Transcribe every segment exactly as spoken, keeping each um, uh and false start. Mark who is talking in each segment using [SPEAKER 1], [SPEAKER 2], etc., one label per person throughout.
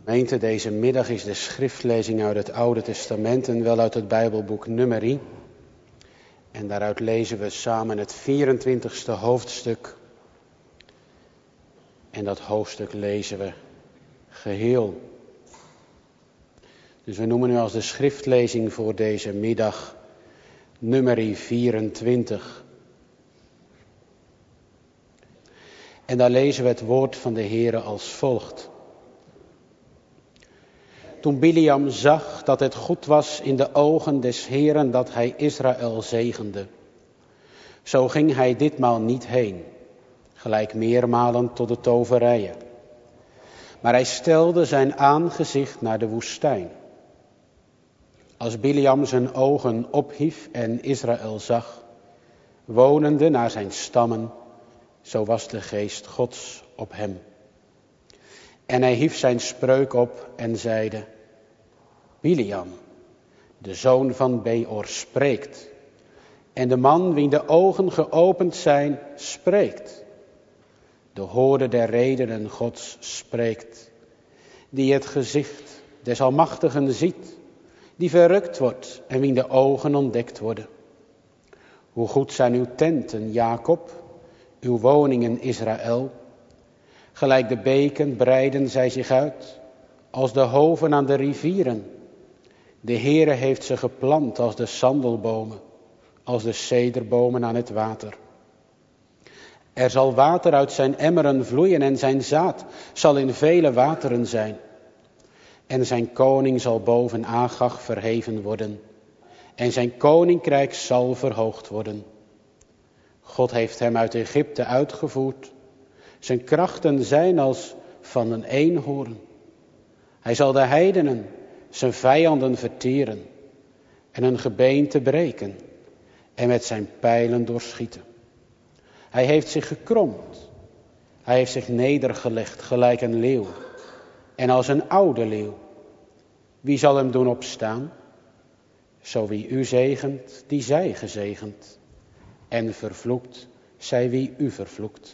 [SPEAKER 1] Gemeente, deze middag is de schriftlezing uit het Oude Testament en wel uit het Bijbelboek Numeri. En daaruit lezen we samen het vierentwintigste hoofdstuk. En dat hoofdstuk lezen we geheel. Dus we noemen nu als de schriftlezing voor deze middag Numeri vierentwintig. En daar lezen we het woord van de Heere als volgt. Toen Biliam zag dat het goed was in de ogen des Heeren dat hij Israël zegende, zo ging hij ditmaal niet heen, gelijk meermalen tot de toverijen. Maar hij stelde zijn aangezicht naar de woestijn. Als Biliam zijn ogen ophief en Israël zag, wonende naar zijn stammen, zo was de geest Gods op hem. En hij hief zijn spreuk op en zeide: Biliam, de zoon van Beor, spreekt. En de man wien de ogen geopend zijn, spreekt. De hoorde der redenen Gods spreekt. Die het gezicht des Almachtigen ziet. Die verrukt wordt en wien de ogen ontdekt worden. Hoe goed zijn uw tenten, Jacob, uw woningen, Israël. Gelijk de beken breiden zij zich uit, als de hoven aan de rivieren. De Heere heeft ze geplant als de sandelbomen, als de cederbomen aan het water. Er zal water uit zijn emmeren vloeien en zijn zaad zal in vele wateren zijn. En zijn koning zal boven Agag verheven worden. En zijn koninkrijk zal verhoogd worden. God heeft hem uit Egypte uitgevoerd. Zijn krachten zijn als van een eenhoorn. Hij zal de heidenen, zijn vijanden verteren en hun gebeente breken en met zijn pijlen doorschieten. Hij heeft zich gekromd. Hij heeft zich nedergelegd gelijk een leeuw en als een oude leeuw. Wie zal hem doen opstaan? Zo wie u zegent, die zij gezegend. En vervloekt, zij wie u vervloekt.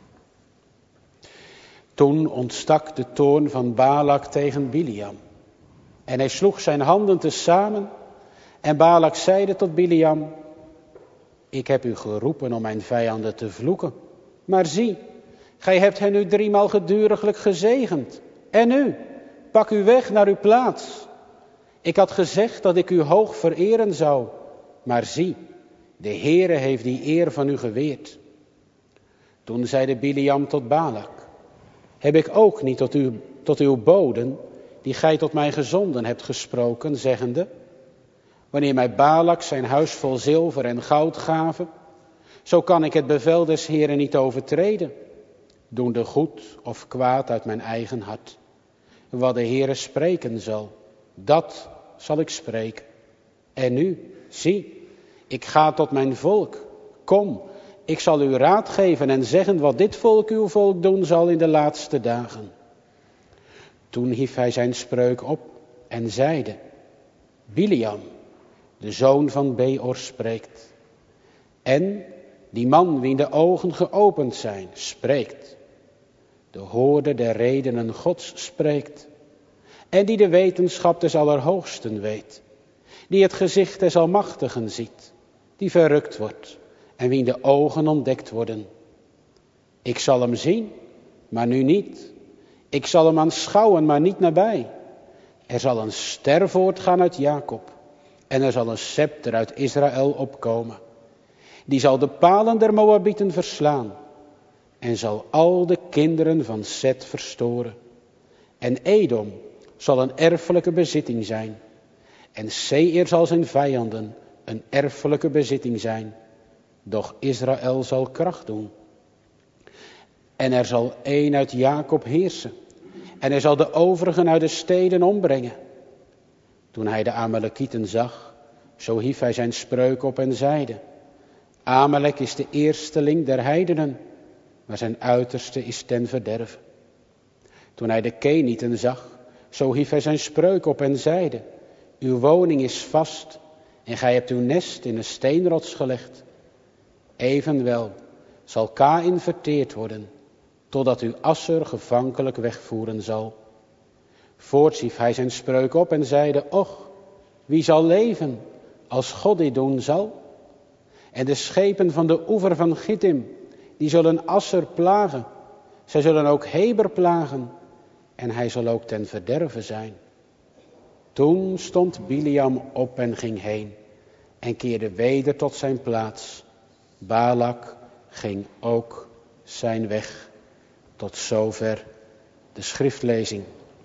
[SPEAKER 1] Toen ontstak de toorn van Balak tegen Biliam. En hij sloeg zijn handen tezamen. En Balak zeide tot Biliam: Ik heb u geroepen om mijn vijanden te vloeken. Maar zie, gij hebt hen nu driemaal geduriglijk gezegend. En nu, pak u weg naar uw plaats. Ik had gezegd dat ik u hoog vereren zou. Maar zie, de Heere heeft die eer van u geweerd. Toen zeide Biliam tot Balak: Heb ik ook niet tot, u, tot uw boden, die gij tot mij gezonden hebt, gesproken, zeggende: Wanneer mij Balak zijn huis vol zilver en goud gaven, zo kan ik het bevel des Heeren niet overtreden, doende goed of kwaad uit mijn eigen hart. Wat de Heere spreken zal, dat zal ik spreken. En nu, zie, ik ga tot mijn volk. Kom, ik zal u raad geven en zeggen wat dit volk uw volk doen zal in de laatste dagen. Toen hief hij zijn spreuk op en zeide: Biliam, de zoon van Beor, spreekt. En die man wien de ogen geopend zijn, spreekt. De hoorde der redenen Gods spreekt. En die de wetenschap des Allerhoogsten weet. Die het gezicht des Almachtigen ziet. Die verrukt wordt en wien de ogen ontdekt worden. Ik zal hem zien, maar nu niet. Ik zal hem aanschouwen, maar niet nabij. Er zal een ster voortgaan uit Jacob. En er zal een scepter uit Israël opkomen. Die zal de palen der Moabieten verslaan. En zal al de kinderen van Set verstoren. En Edom zal een erfelijke bezitting zijn. En Seir zal zijn vijanden een erfelijke bezitting zijn. Doch Israël zal kracht doen. En er zal één uit Jacob heersen. En hij zal de overigen uit de steden ombrengen. Toen hij de Amalekieten zag, zo hief hij zijn spreuk op en zeide: Amalek is de eersteling der heidenen, maar zijn uiterste is ten verderve. Toen hij de Kenieten zag, zo hief hij zijn spreuk op en zeide: Uw woning is vast en gij hebt uw nest in een steenrots gelegd. Evenwel zal Kaïn verteerd worden, totdat u Assur gevankelijk wegvoeren zal. Voorts hief hij zijn spreuk op en zeide, och, wie zal leven als God dit doen zal? En de schepen van de oever van Gittim, die zullen Asser plagen. Zij zullen ook Heber plagen en hij zal ook ten verderve zijn. Toen stond Biliam op en ging heen en keerde weder tot zijn plaats. Balak ging ook zijn weg. Tot zover de schriftlezing.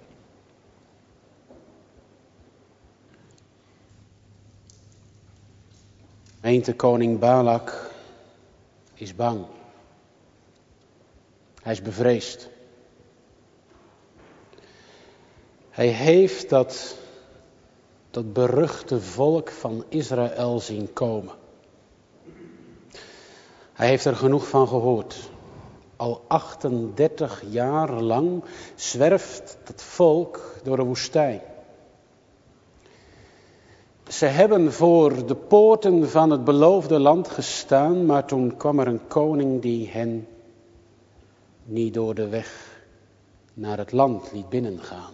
[SPEAKER 1] Gemeente, koning Balak is bang. Hij is bevreesd. Hij heeft dat, dat beruchte volk van Israël zien komen. Hij heeft er genoeg van gehoord. Al achtendertig jaar lang zwerft dat volk door de woestijn. Ze hebben voor de poorten van het beloofde land gestaan, maar toen kwam er een koning die hen niet door de weg naar het land liet binnengaan.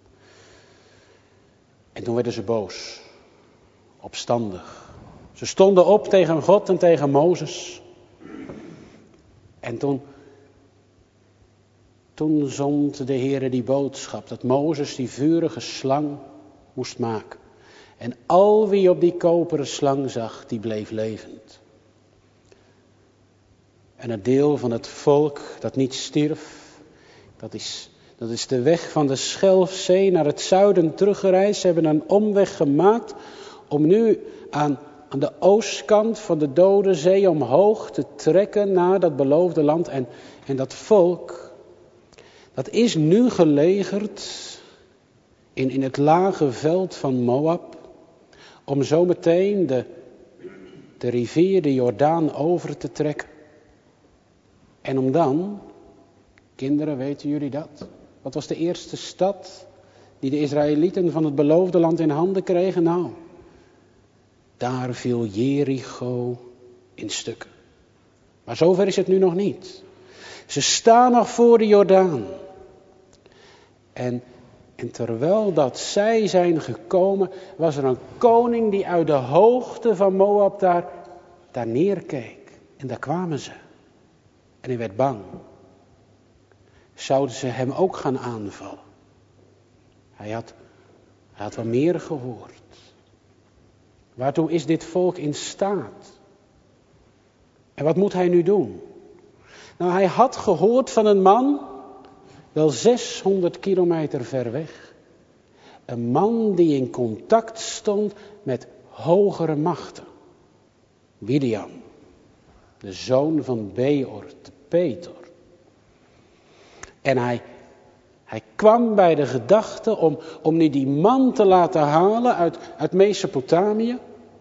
[SPEAKER 1] En toen werden ze boos, opstandig. Ze stonden op tegen God en tegen Mozes. En toen, toen zond de Heere die boodschap dat Mozes die vurige slang moest maken. En al wie op die koperen slang zag, die bleef levend. En het deel van het volk dat niet stierf, dat is, dat is de weg van de Schelfzee naar het zuiden teruggereisd. Ze hebben een omweg gemaakt om nu aan, aan de oostkant van de Dode Zee omhoog te trekken naar dat beloofde land. En, en dat volk, dat is nu gelegerd in, in het lage veld van Moab. Om zo meteen de, de rivier, de Jordaan, over te trekken. En om dan, kinderen, weten jullie dat? Wat was de eerste stad die de Israëlieten van het beloofde land in handen kregen? Nou, daar viel Jericho in stukken. Maar zover is het nu nog niet. Ze staan nog voor de Jordaan. En... En terwijl dat zij zijn gekomen, was er een koning die uit de hoogte van Moab daar, daar neerkeek. En daar kwamen ze. En hij werd bang. Zouden ze hem ook gaan aanvallen? Hij had, hij had wel meer gehoord. Waartoe is dit volk in staat? En wat moet hij nu doen? Nou, hij had gehoord van een man, wel zeshonderd kilometer ver weg. Een man die in contact stond met hogere machten. Biliam, de zoon van Beor, de Petor. En hij, hij kwam bij de gedachte om, om nu die man te laten halen uit, uit Mesopotamië.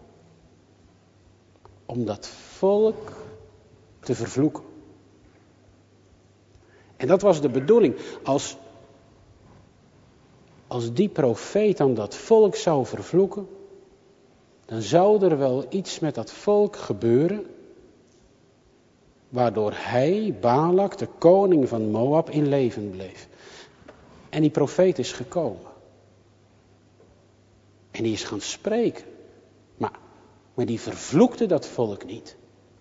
[SPEAKER 1] Om dat volk te vervloeken. En dat was de bedoeling. Als, als die profeet dan dat volk zou vervloeken, dan zou er wel iets met dat volk gebeuren, waardoor hij, Balak, de koning van Moab, in leven bleef. En die profeet is gekomen. En die is gaan spreken. Maar, maar die vervloekte dat volk niet.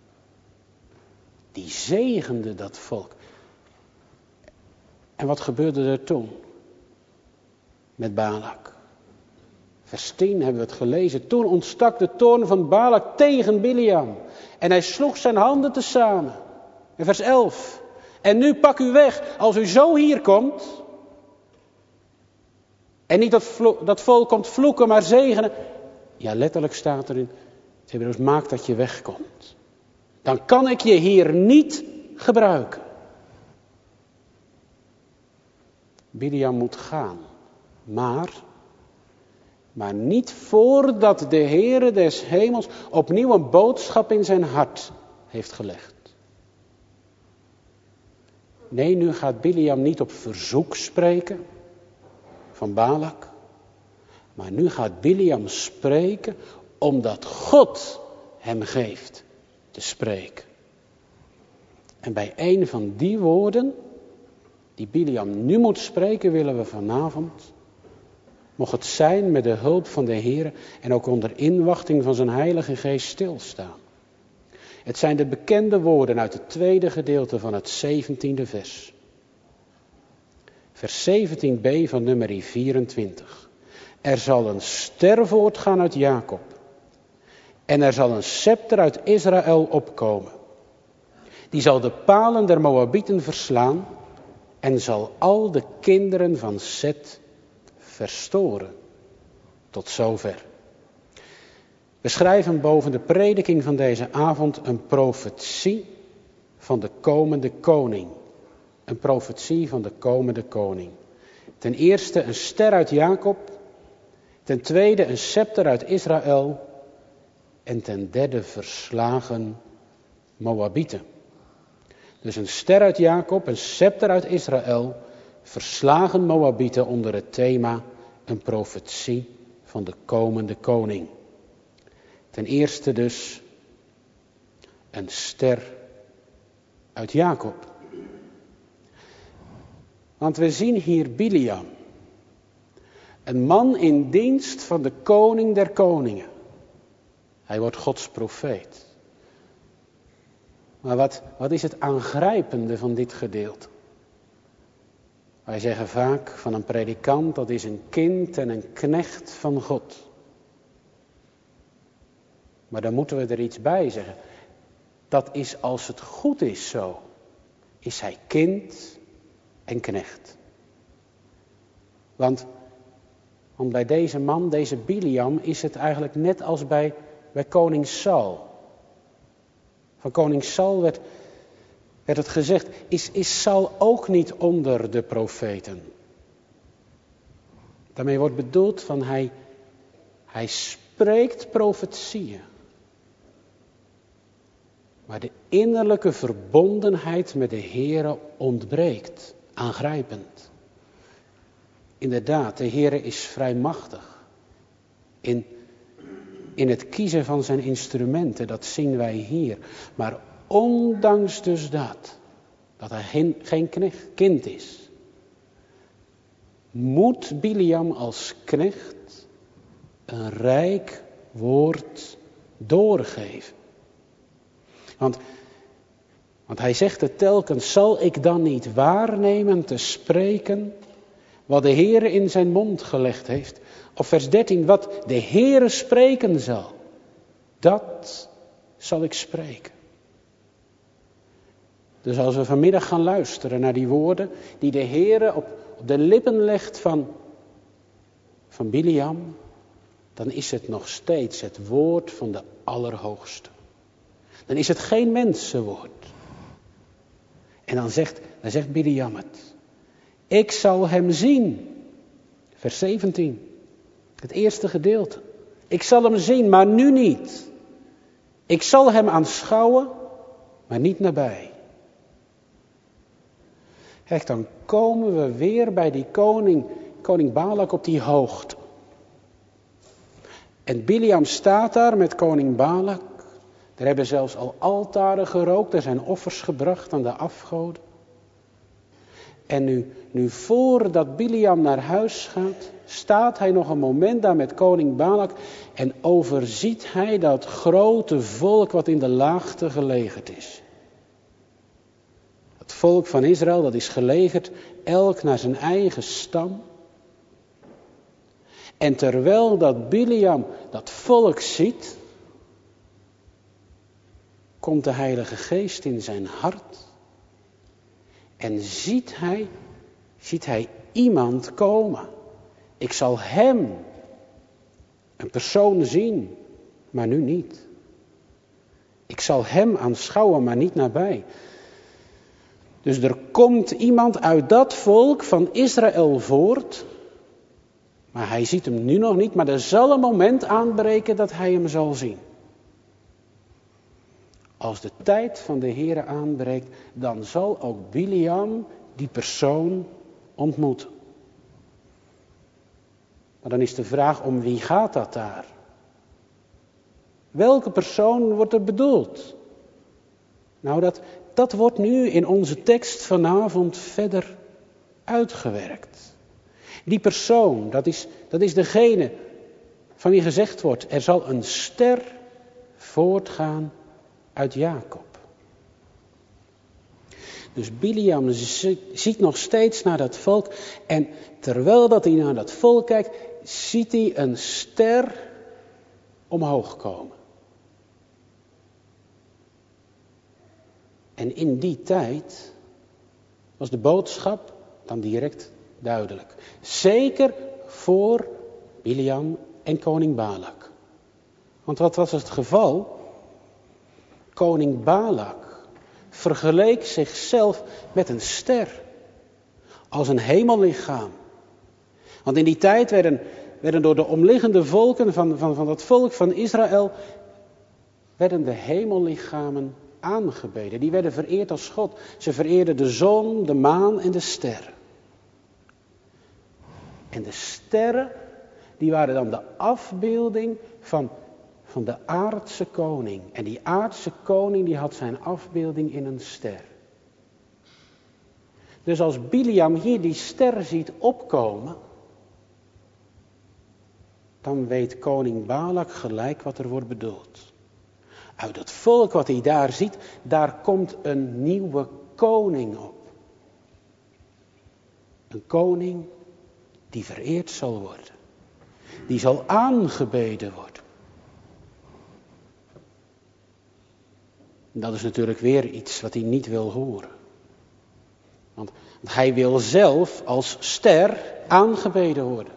[SPEAKER 1] Die zegende dat volk. En wat gebeurde er toen? Met Balak. Vers tien hebben we het gelezen. Toen ontstak de toorn van Balak tegen Biliam. En hij sloeg zijn handen tezamen. En vers elf. En nu pak u weg als u zo hier komt. En niet dat, vlo- dat volk komt vloeken, maar zegenen. Ja, letterlijk staat er in het Hebreeuws, maak dat je wegkomt. Dan kan ik je hier niet gebruiken. Biliam moet gaan. Maar, maar niet voordat de Heere des hemels opnieuw een boodschap in zijn hart heeft gelegd. Nee, nu gaat Biliam niet op verzoek spreken van Balak. Maar nu gaat Biliam spreken omdat God hem geeft te spreken. En bij een van die woorden die Biliam nu moet spreken, willen we vanavond mocht het zijn met de hulp van de Heer en ook onder inwachting van zijn Heilige Geest stilstaan. Het zijn de bekende woorden uit het tweede gedeelte van het zeventiende vers. Vers zeventien b van nummer vierentwintig. Er zal een ster voortgaan uit Jacob. En er zal een scepter uit Israël opkomen. Die zal de palen der Moabieten verslaan en zal al de kinderen van Set verstoren. Tot zover. We schrijven boven de prediking van deze avond een profetie van de komende koning. Een profetie van de komende koning. Ten eerste een ster uit Jacob. Ten tweede een scepter uit Israël. En ten derde verslagen Moabieten. Dus een ster uit Jacob, een scepter uit Israël. Verslagen Moabieten onder het thema een profetie van de komende koning. Ten eerste dus een ster uit Jacob. Want we zien hier Biliam. Een man in dienst van de koning der koningen. Hij wordt Gods profeet. Maar wat, wat is het aangrijpende van dit gedeelte? Wij zeggen vaak van een predikant, dat is een kind en een knecht van God. Maar dan moeten we er iets bij zeggen. Dat is als het goed is zo. Is hij kind en knecht. Want, want bij deze man, deze Biliam, is het eigenlijk net als bij, bij koning Saul. Van koning Saul werd, werd het gezegd, is, is Saul ook niet onder de profeten? Daarmee wordt bedoeld van hij, hij spreekt profetieën. Maar de innerlijke verbondenheid met de Heere ontbreekt. Aangrijpend. Inderdaad, de Heere is vrijmachtig. In, in het kiezen van zijn instrumenten, dat zien wij hier. Maar ondanks dus dat, dat hij geen, geen knecht, kind is, moet Biliam als knecht een rijk woord doorgeven. Want, want hij zegt het telkens, zal ik dan niet waarnemen te spreken wat de Heere in zijn mond gelegd heeft? Of vers dertien, wat de Heere spreken zal, dat zal ik spreken. Dus als we vanmiddag gaan luisteren naar die woorden die de Heere op, op de lippen legt van, van Biliam, dan is het nog steeds het woord van de Allerhoogste. Dan is het geen mensenwoord. En dan zegt, dan zegt Biliam het. Ik zal hem zien. Vers zeventien. Het eerste gedeelte. Ik zal hem zien, maar nu niet. Ik zal hem aanschouwen, maar niet nabij. Kijk, dan komen we weer bij die koning, koning Balak op die hoogte. En Biliam staat daar met koning Balak. Er hebben zelfs al altaren gerookt, er zijn offers gebracht aan de afgoden. En nu, nu voordat Biliam naar huis gaat, staat hij nog een moment daar met koning Balak en overziet hij dat grote volk wat in de laagte gelegerd is. Het volk van Israël, dat is gelegerd, elk naar zijn eigen stam. En terwijl dat Biliam dat volk ziet, komt de Heilige Geest in zijn hart en ziet hij, ziet hij iemand komen. Ik zal hem, een persoon zien, maar nu niet. Ik zal hem aanschouwen, maar niet nabij. Dus er komt iemand uit dat volk van Israël voort, maar hij ziet hem nu nog niet, maar er zal een moment aanbreken dat hij hem zal zien. Als de tijd van de Heere aanbreekt, dan zal ook Biliam die persoon ontmoeten. Maar dan is de vraag, om wie gaat dat daar? Welke persoon wordt er bedoeld? Nou, dat, dat wordt nu in onze tekst vanavond verder uitgewerkt. Die persoon, dat is, dat is degene van wie gezegd wordt, er zal een ster voortgaan uit Jacob. Dus Biliam ziet nog steeds naar dat volk en terwijl dat hij naar dat volk kijkt, ziet hij een ster omhoog komen. En in die tijd was de boodschap dan direct duidelijk. Zeker voor Biliam en koning Balak. Want wat was het geval? Koning Balak vergeleek zichzelf met een ster. Als een hemellichaam. Want in die tijd werden, werden door de omliggende volken van, van, van het volk van Israël, werden de hemellichamen aangebeden. Die werden vereerd als God. Ze vereerden de zon, de maan en de sterren. En de sterren, die waren dan de afbeelding van, van de aardse koning. En die aardse koning, die had zijn afbeelding in een ster. Dus als Biliam hier die ster ziet opkomen, dan weet koning Balak gelijk wat er wordt bedoeld. Uit het volk wat hij daar ziet, daar komt een nieuwe koning op. Een koning die vereerd zal worden. Die zal aangebeden worden. Dat is natuurlijk weer iets wat hij niet wil horen. Want hij wil zelf als ster aangebeden worden.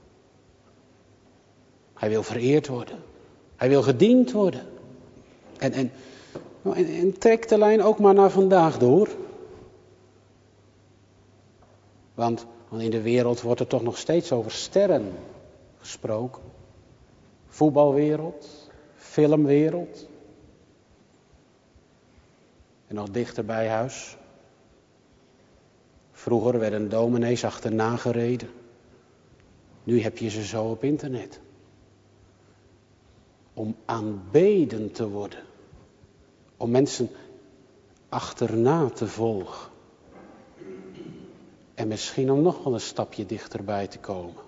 [SPEAKER 1] Hij wil vereerd worden. Hij wil gediend worden. En, en, en, en trek de lijn ook maar naar vandaag door. Want, want in de wereld wordt er toch nog steeds over sterren gesproken. Voetbalwereld, filmwereld. En nog dichter bij huis. Vroeger werden dominees achterna gereden. Nu heb je ze zo op internet. Om aanbeden te worden. Om mensen achterna te volgen. En misschien om nog wel een stapje dichterbij te komen.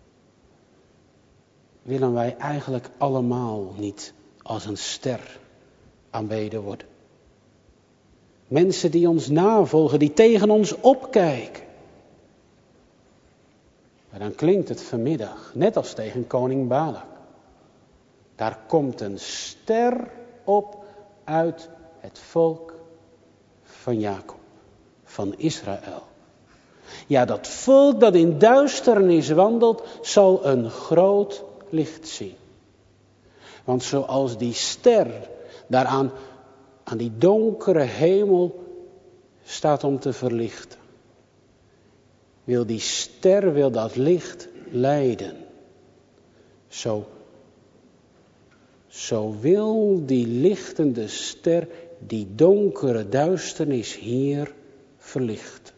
[SPEAKER 1] Willen wij eigenlijk allemaal niet als een ster aanbeden worden? Mensen die ons navolgen, die tegen ons opkijken. Maar dan klinkt het vanmiddag, net als tegen koning Balak. Daar komt een ster op uit het volk van Jacob, van Israël. Ja, dat volk dat in duisternis wandelt, zal een groot licht zien. Want zoals die ster daaraan aan die donkere hemel staat om te verlichten, wil die ster, wil dat licht leiden. Zo, zo wil die lichtende ster die donkere duisternis hier verlichten.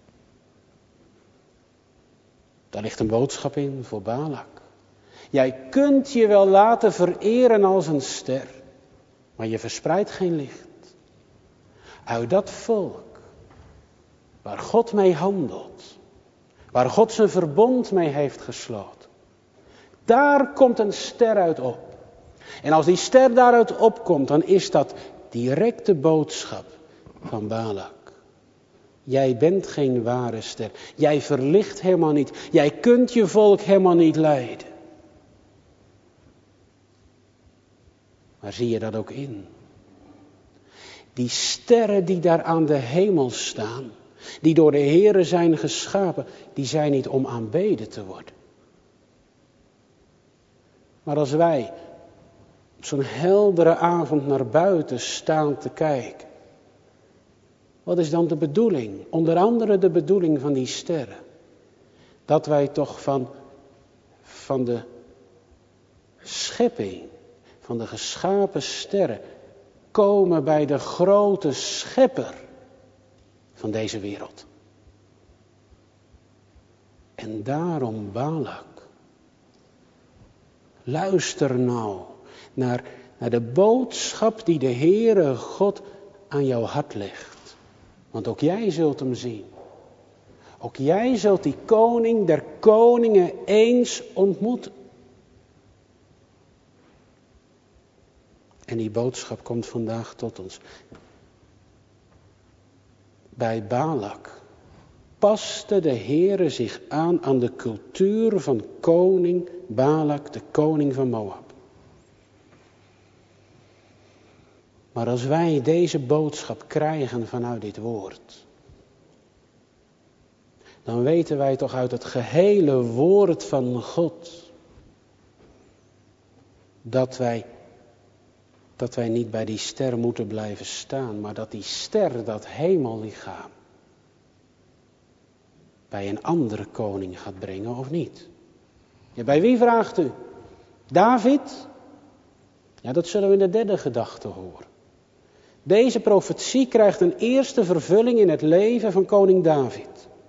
[SPEAKER 1] Daar ligt een boodschap in voor Balak. Jij kunt je wel laten vereren als een ster, maar je verspreidt geen licht. Uit dat volk, waar God mee handelt, waar God zijn verbond mee heeft gesloten, daar komt een ster uit op. En als die ster daaruit opkomt, dan is dat directe boodschap van Balak. Jij bent geen ware ster. Jij verlicht helemaal niet. Jij kunt je volk helemaal niet leiden. Maar zie je dat ook in? Die sterren die daar aan de hemel staan, die door de Heere zijn geschapen, die zijn niet om aanbeden te worden. Maar als wij op zo'n heldere avond naar buiten staan te kijken, wat is dan de bedoeling? Onder andere de bedoeling van die sterren. Dat wij toch van, van de schepping, van de geschapen sterren, komen bij de grote schepper van deze wereld. En daarom, Balak, luister nou naar, naar de boodschap die de Heere God aan jouw hart legt. Want ook jij zult hem zien. Ook jij zult die koning der koningen eens ontmoeten. En die boodschap komt vandaag tot ons. Bij Balak paste de Heere zich aan aan de cultuur van koning Balak, de koning van Moab. Maar als wij deze boodschap krijgen vanuit dit woord, dan weten wij toch uit het gehele woord van God, dat wij, dat wij niet bij die ster moeten blijven staan, maar dat die ster, dat hemellichaam, bij een andere koning gaat brengen of niet. Ja, bij wie vraagt u? David? Ja, dat zullen we in de derde gedachte horen. Deze profetie krijgt een eerste vervulling in het leven van koning David.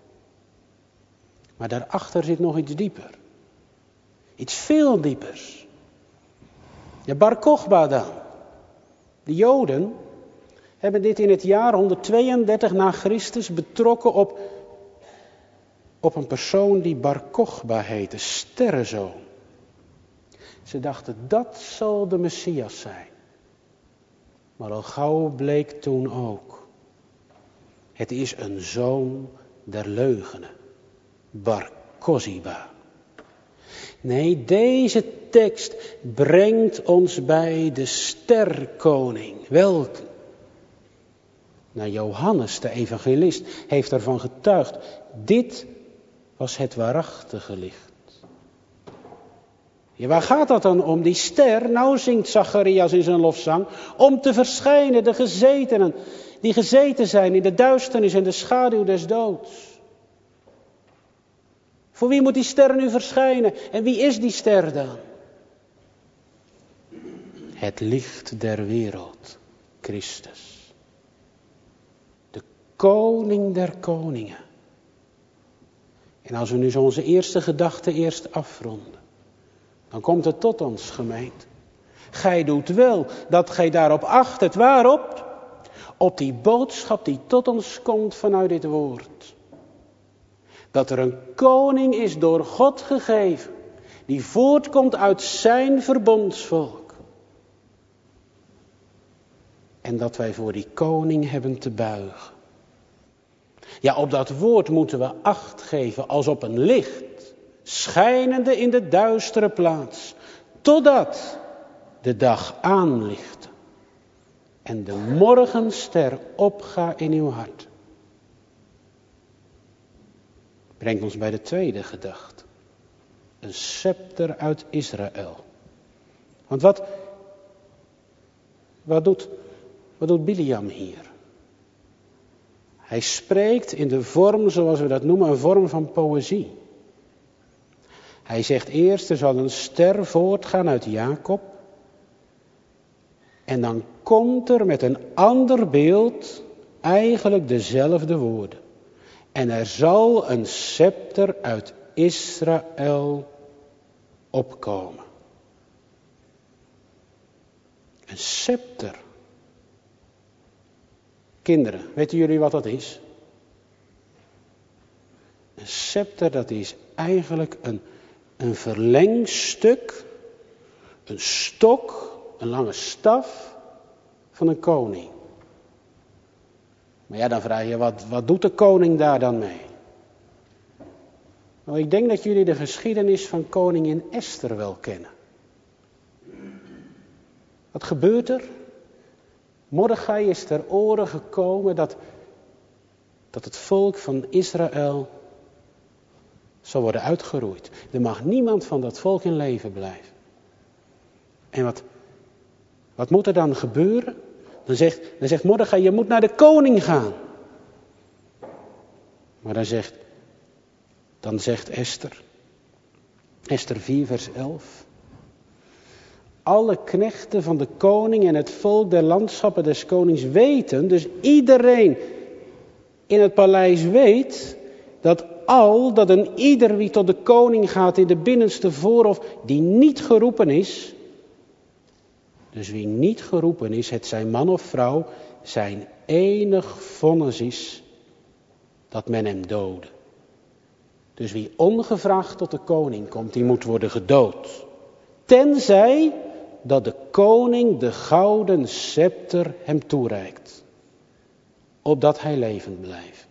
[SPEAKER 1] Maar daarachter zit nog iets dieper. Iets veel diepers. Ja, Bar Kochba dan. De Joden hebben dit in het jaar honderdtweeëndertig na Christus betrokken op, op een persoon die Bar Kochba heette, sterrenzoon. Ze dachten, dat zal de Messias zijn. Maar al gauw bleek toen ook, het is een zoon der leugenen, Bar Koziba. Nee, deze tekst brengt ons bij de sterkoning. Welke? Nou, Johannes, de evangelist, heeft ervan getuigd. Dit was het waarachtige licht. Ja, waar gaat dat dan om? Die ster, nou zingt Zacharias in zijn lofzang, om te verschijnen de gezetenen, die gezeten zijn in de duisternis en de schaduw des doods. Voor wie moet die ster nu verschijnen? En wie is die ster dan? Het licht der wereld, Christus. De koning der koningen. En als we nu zo onze eerste gedachte eerst afronden, dan komt het tot ons, gemeente. Gij doet wel dat gij daarop acht het waarop? Op die boodschap die tot ons komt vanuit dit woord. Dat er een koning is door God gegeven, die voortkomt uit zijn verbondsvolk. En dat wij voor die koning hebben te buigen. Ja, op dat woord moeten we acht geven als op een licht, schijnende in de duistere plaats, totdat de dag aanlicht en de morgenster opgaat in uw hart. Brengt ons bij de tweede gedachte. Een scepter uit Israël. Want wat, wat, doet, wat doet Biliam hier? Hij spreekt in de vorm, zoals we dat noemen, een vorm van poëzie. Hij zegt eerst, er zal een ster voortgaan uit Jacob. En dan komt er met een ander beeld eigenlijk dezelfde woorden. En er zal een scepter uit Israël opkomen. Een scepter. Kinderen, weten jullie wat dat is? Een scepter, dat is eigenlijk een, een verlengstuk, een stok, een lange staf van een koning. Maar ja, dan vraag je, wat, wat doet de koning daar dan mee? Nou, ik denk dat jullie de geschiedenis van koningin Esther wel kennen. Wat gebeurt er? Mordechai is ter oren gekomen dat, dat het volk van Israël zal worden uitgeroeid. Er mag niemand van dat volk in leven blijven. En wat, wat moet er dan gebeuren? Dan zegt, dan zegt Mordechai, je moet naar de koning gaan. Maar dan zegt, dan zegt Esther, Esther vier vers elf. Alle knechten van de koning en het volk der landschappen des konings weten, dus iedereen in het paleis weet, dat al, dat een ieder wie tot de koning gaat in de binnenste voorhof, die niet geroepen is, dus wie niet geroepen is, het zijn man of vrouw, zijn enig vonnis is dat men hem dode. Dus wie ongevraagd tot de koning komt, die moet worden gedood. Tenzij dat de koning de gouden scepter hem toereikt. Opdat hij levend blijft.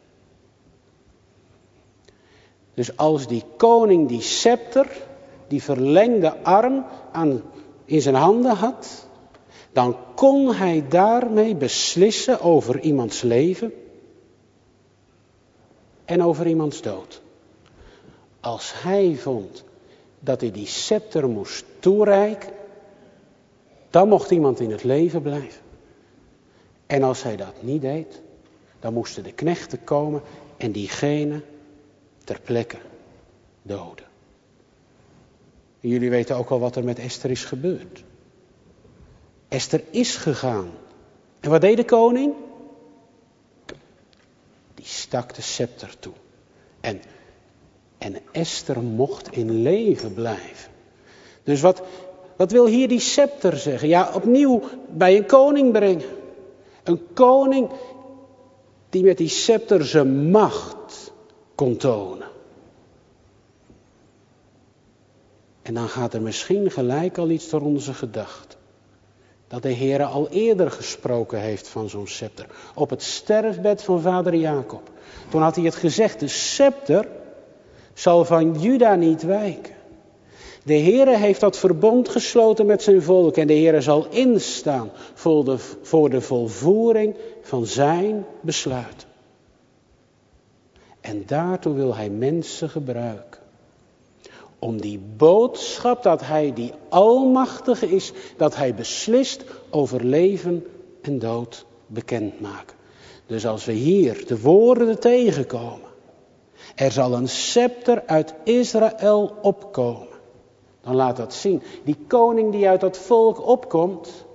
[SPEAKER 1] Dus als die koning die scepter, die verlengde arm aan, in zijn handen had, dan kon hij daarmee beslissen over iemands leven en over iemands dood. Als hij vond dat hij die scepter moest toereiken, dan mocht iemand in het leven blijven. En als hij dat niet deed, dan moesten de knechten komen en diegene ter plekke doden. En jullie weten ook al wat er met Esther is gebeurd. Esther is gegaan. En wat deed de koning? Die stak de scepter toe. En, en Esther mocht in leven blijven. Dus wat, wat wil hier die scepter zeggen? Ja, opnieuw bij een koning brengen. Een koning die met die scepter zijn macht kon tonen. En dan gaat er misschien gelijk al iets door onze gedachten. Dat de Heere al eerder gesproken heeft van zo'n scepter. Op het sterfbed van vader Jacob. Toen had hij het gezegd, de scepter zal van Juda niet wijken. De Heere heeft dat verbond gesloten met zijn volk. En de Heere zal instaan voor de, voor de volvoering van zijn besluit. En daartoe wil hij mensen gebruiken. Om die boodschap dat hij die almachtige is, dat hij beslist over leven en dood bekend maken. Dus als we hier de woorden tegenkomen, er zal een scepter uit Israël opkomen. Dan laat dat zien, die koning die uit dat volk opkomt,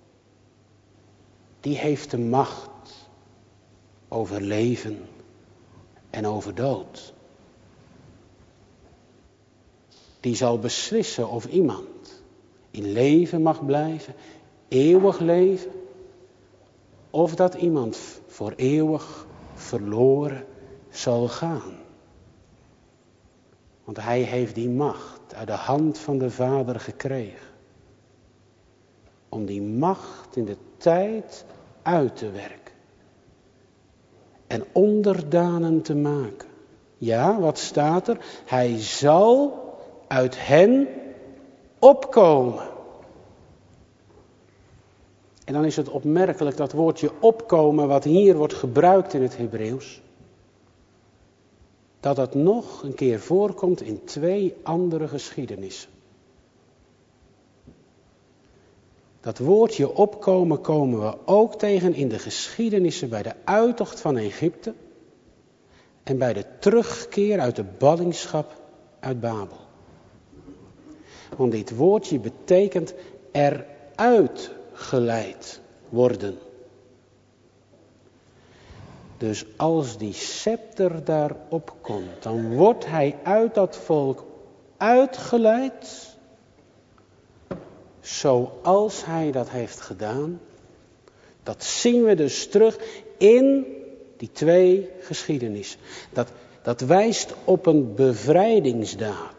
[SPEAKER 1] die heeft de macht over leven en over dood. Die zal beslissen of iemand in leven mag blijven, eeuwig leven. Of dat iemand voor eeuwig verloren zal gaan. Want hij heeft die macht uit de hand van de Vader gekregen. Om die macht in de tijd uit te werken. En onderdanen te maken. Ja, wat staat er? Hij zal uit hen opkomen. En dan is het opmerkelijk dat woordje opkomen wat hier wordt gebruikt in het Hebreeuws. Dat het nog een keer voorkomt in twee andere geschiedenissen. Dat woordje opkomen komen we ook tegen in de geschiedenissen bij de uittocht van Egypte. En bij de terugkeer uit de ballingschap uit Babel. Want dit woordje betekent eruit geleid worden. Dus als die scepter daarop komt, dan wordt hij uit dat volk uitgeleid. Zoals hij dat heeft gedaan. Dat zien we dus terug in die twee geschiedenissen. Dat, dat wijst op een bevrijdingsdaad.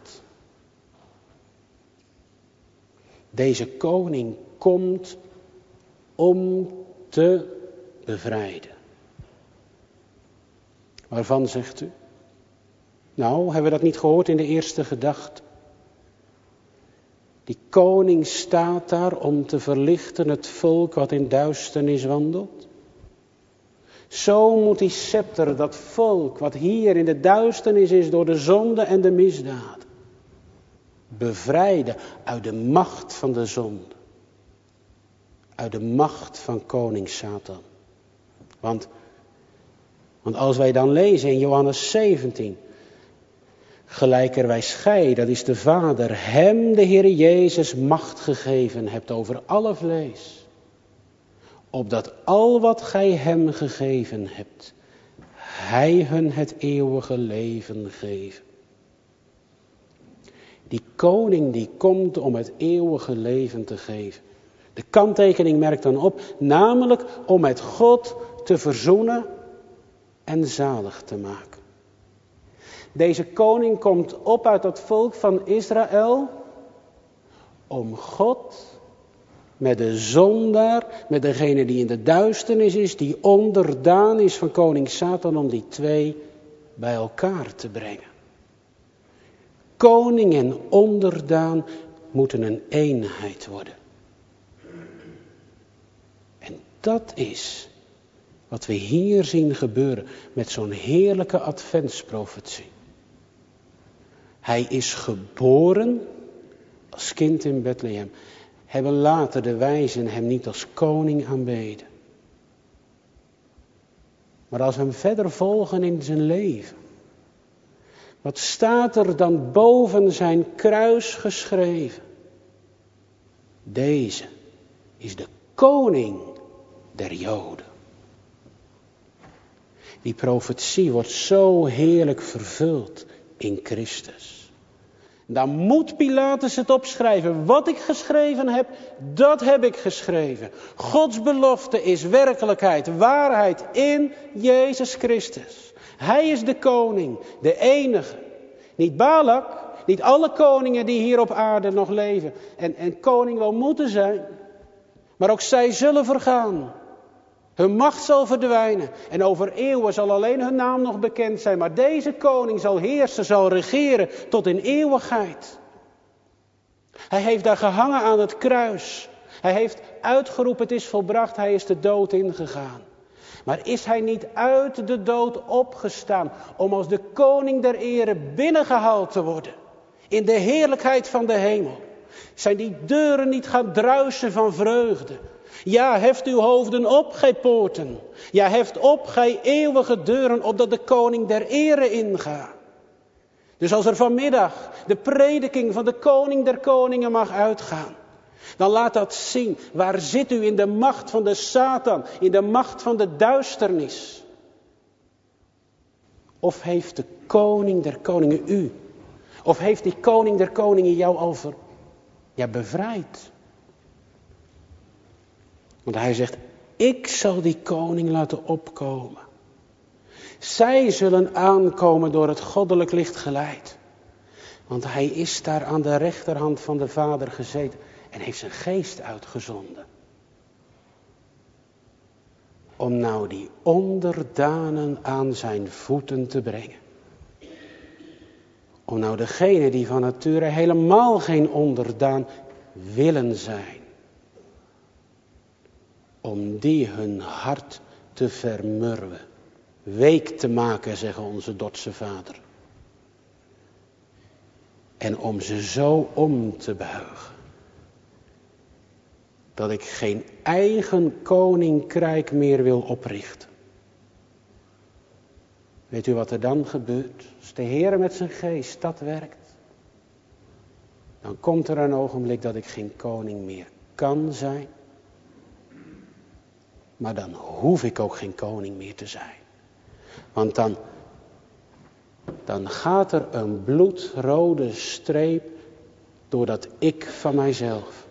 [SPEAKER 1] Deze koning komt om te bevrijden. Waarvan zegt u? Nou, hebben we dat niet gehoord in de eerste gedachte? Die koning staat daar om te verlichten het volk wat in duisternis wandelt. Zo moet die scepter, dat volk wat hier in de duisternis is door de zonde en de misdaad, bevrijden uit de macht van de zonde. Uit de macht van koning Satan. Want, want als wij dan lezen in Johannes zeventien. Gelijkerwijs gij, dat is de Vader, hem de Heer Jezus macht gegeven hebt over alle vlees. Opdat al wat gij hem gegeven hebt, hij hun het eeuwige leven geven. Die koning die komt om het eeuwige leven te geven. De kanttekening merkt dan op, namelijk om met God te verzoenen en zalig te maken. Deze koning komt op uit het volk van Israël om God met de zondaar, met degene die in de duisternis is, die onderdaan is van koning Satan, om die twee bij elkaar te brengen. Koning en onderdaan moeten een eenheid worden. En dat is wat we hier zien gebeuren met zo'n heerlijke adventsprofetie. Hij is geboren als kind in Bethlehem. Hebben later de wijzen hem niet als koning aanbeden. Maar als we hem verder volgen in zijn leven. Wat staat er dan boven zijn kruis geschreven? Deze is de koning der Joden. Die profetie wordt zo heerlijk vervuld in Christus. Dan moet Pilatus het opschrijven. Wat ik geschreven heb, dat heb ik geschreven. Gods belofte is werkelijkheid, waarheid in Jezus Christus. Hij is de koning, de enige. Niet Balak, niet alle koningen die hier op aarde nog leven en, en koning wel moeten zijn. Maar ook zij zullen vergaan. Hun macht zal verdwijnen en over eeuwen zal alleen hun naam nog bekend zijn. Maar deze koning zal heersen, zal regeren tot in eeuwigheid. Hij heeft daar gehangen aan het kruis. Hij heeft uitgeroepen, het is volbracht, hij is de dood ingegaan. Maar is hij niet uit de dood opgestaan om als de koning der ere binnengehaald te worden? In de heerlijkheid van de hemel. Zijn die deuren niet gaan druisen van vreugde? Ja, heft uw hoofden op, gij poorten. Ja, heft op, gij eeuwige deuren, opdat de koning der ere ingaat. Dus als er vanmiddag de prediking van de koning der koningen mag uitgaan, dan laat dat zien, waar zit u in de macht van de Satan, in de macht van de duisternis? Of heeft de koning der koningen u, of heeft die koning der koningen jou al ver, ja, bevrijd? Want hij zegt, ik zal die koning laten opkomen. Zij zullen aankomen door het goddelijk licht geleid. Want hij is daar aan de rechterhand van de Vader gezeten en heeft zijn geest uitgezonden. Om nou die onderdanen aan zijn voeten te brengen. Om nou degene die van nature helemaal geen onderdaan willen zijn. Om die hun hart te vermurwen. Week te maken, zeggen onze Dordtse vader. En om ze zo om te buigen. Dat ik geen eigen koninkrijk meer wil oprichten. Weet u wat er dan gebeurt? Als de Heer met zijn geest dat werkt. Dan komt er een ogenblik dat ik geen koning meer kan zijn. Maar dan hoef ik ook geen koning meer te zijn. Want dan, dan gaat er een bloedrode streep door dat ik van mijzelf.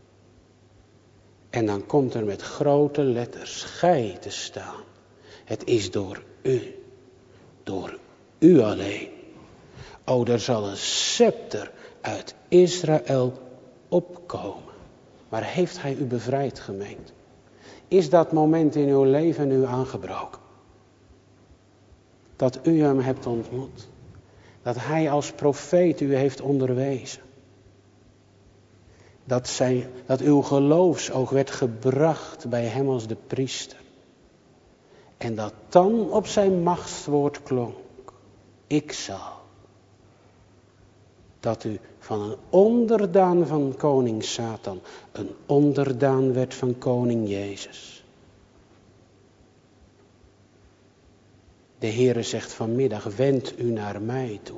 [SPEAKER 1] En dan komt er met grote letters gij te staan. Het is door u. Door u alleen. O, er zal een scepter uit Israël opkomen. Maar heeft hij u bevrijd, gemeente? Is dat moment in uw leven nu aangebroken? Dat u hem hebt ontmoet. Dat hij als profeet u heeft onderwezen. Dat, zij, dat uw geloofsoog werd gebracht bij hem als de priester. En dat dan op zijn machtswoord klonk. Ik zal. Dat u van een onderdaan van koning Satan een onderdaan werd van koning Jezus. De Heere zegt vanmiddag, wend u naar mij toe.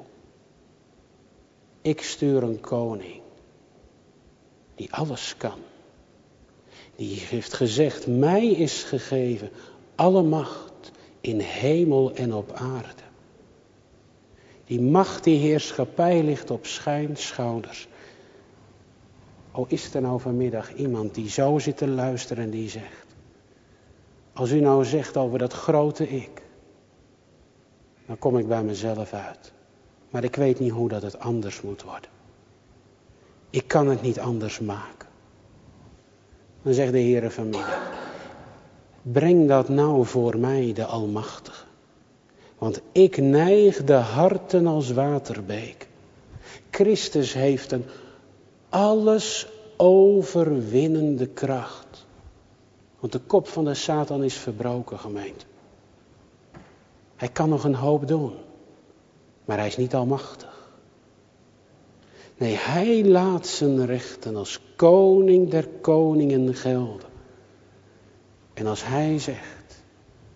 [SPEAKER 1] Ik stuur een koning die alles kan. Die heeft gezegd, mij is gegeven alle macht in hemel en op aarde. Die macht, die heerschappij ligt op zijn schouders. O, is er nou vanmiddag iemand die zo zit te luisteren en die zegt, als u nou zegt over dat grote ik, dan kom ik bij mezelf uit. Maar ik weet niet hoe dat het anders moet worden. Ik kan het niet anders maken. Dan zegt de Heere vanmiddag, breng dat nou voor mij, de Almachtige. Want ik neig de harten als waterbeek. Christus heeft een alles overwinnende kracht. Want de kop van de Satan is verbroken, gemeente. Hij kan nog een hoop doen. Maar hij is niet almachtig. Nee, hij laat zijn rechten als koning der koningen gelden. En als hij zegt,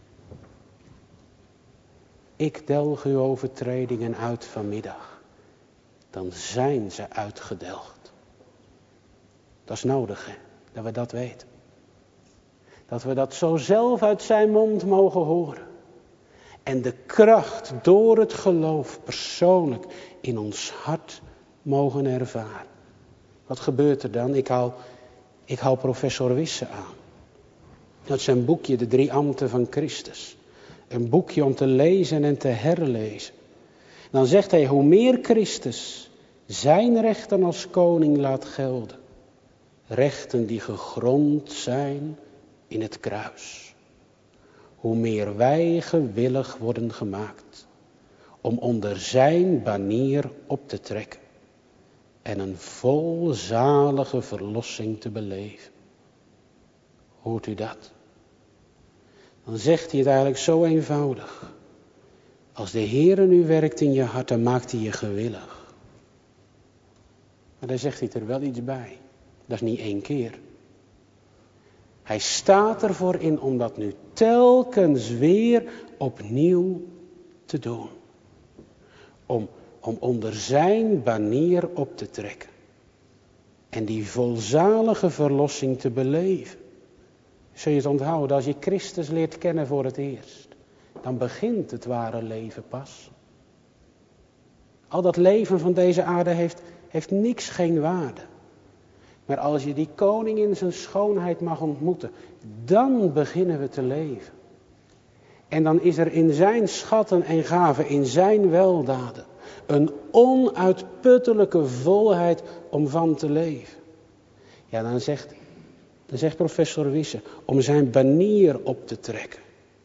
[SPEAKER 1] ik delg uw overtredingen uit vanmiddag, dan zijn ze uitgedelgd. Dat is nodig, hè, dat we dat weten. Dat we dat zo zelf uit zijn mond mogen horen. En de kracht door het geloof persoonlijk in ons hart mogen ervaren. Wat gebeurt er dan? Ik haal, ik haal professor Wisse aan. Dat is zijn boekje, De Drie Ambten van Christus. Een boekje om te lezen en te herlezen. Dan zegt hij, hoe meer Christus zijn rechten als koning laat gelden. Rechten die gegrond zijn in het kruis. Hoe meer wij gewillig worden gemaakt om onder zijn banier op te trekken en een volzalige verlossing te beleven. Hoort u dat? Dan zegt hij het eigenlijk zo eenvoudig. Als de Heere nu werkt in je hart, dan maakt hij je gewillig. Maar dan zegt hij er wel iets bij. Dat is niet één keer. Hij staat ervoor in om dat nu telkens weer opnieuw te doen. Om, om onder zijn banier op te trekken. En die volzalige verlossing te beleven. Zul je het onthouden, als je Christus leert kennen voor het eerst. Dan begint het ware leven pas. Al dat leven van deze aarde heeft, heeft niks, geen waarde. Maar als je die koning in zijn schoonheid mag ontmoeten, dan beginnen we te leven. En dan is er in zijn schatten en gaven, in zijn weldaden, een onuitputtelijke volheid om van te leven. Ja, dan zegt, dan zegt professor Wisse, om zijn banier op te trekken.